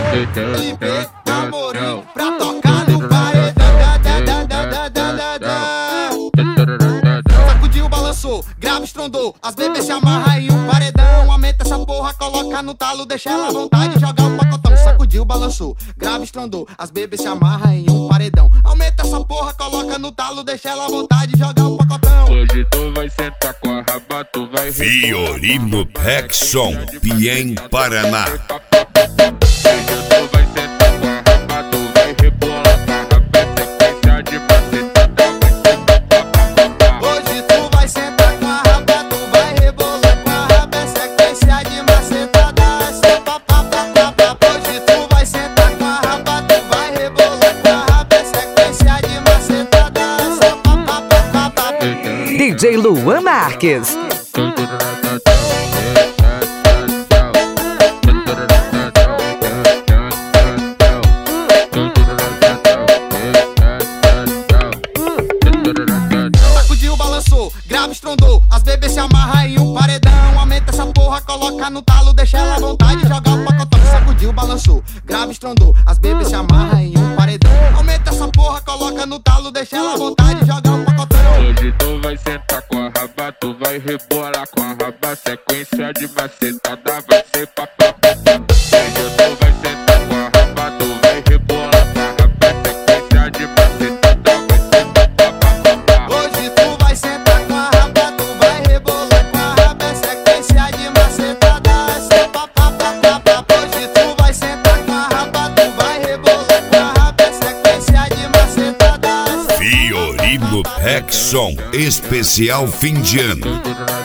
LP Amorim pra tocar no paredão. Sacudiu, balançou, grave, estrondou. As bebês se amarram em um paredão. Aumenta essa porra, coloca no talo, deixa ela à vontade, joga o pacotão. Sacudiu, balançou, grave, estrondou. As bebês se amarram em um paredão. Aumenta essa porra, coloca no talo, deixa ela à vontade, joga o pacotão. Hoje tu vai sentar com a raba, tu vai Fiorino Pexson, Piém, Paraná. Hoje tu vai sentar com a raba, tu vai rebolar com a raba, é sequência de macetada, é só papapá. Hoje tu vai sentar com a raba, tu vai rebolar com a raba, é sequência de macetada, é só papapá. DJ Luan Marques. Sacudiu, balançou, grave, estrondou. As bebês se amarram em um paredão. Aumenta essa porra, coloca no talo, deixa ela à vontade, joga o pacotão. Sacudiu, balançou, grave, estrondou. As bebês se amarram em um paredão. Aumenta essa porra, coloca no talo, deixa ela à vontade, joga o pacotão. Hoje tu vai sentar com a raba, tu vai rebolar com a raba, sequência de macetada vai ser papapá. Hoje tu vai sentar com a raba, tu vai rebolar com a raba, sequência de macetada vai ser papapá. Hoje tu vai sentar com a raba, tu vai rebolar com a raba, é sequência de macetada, é só papapá. Hoje tu vai sentar com a raba, tu vai rebolar com a raba, é sequência de macetada, é só Fiorino Pexson, especial fim de ano.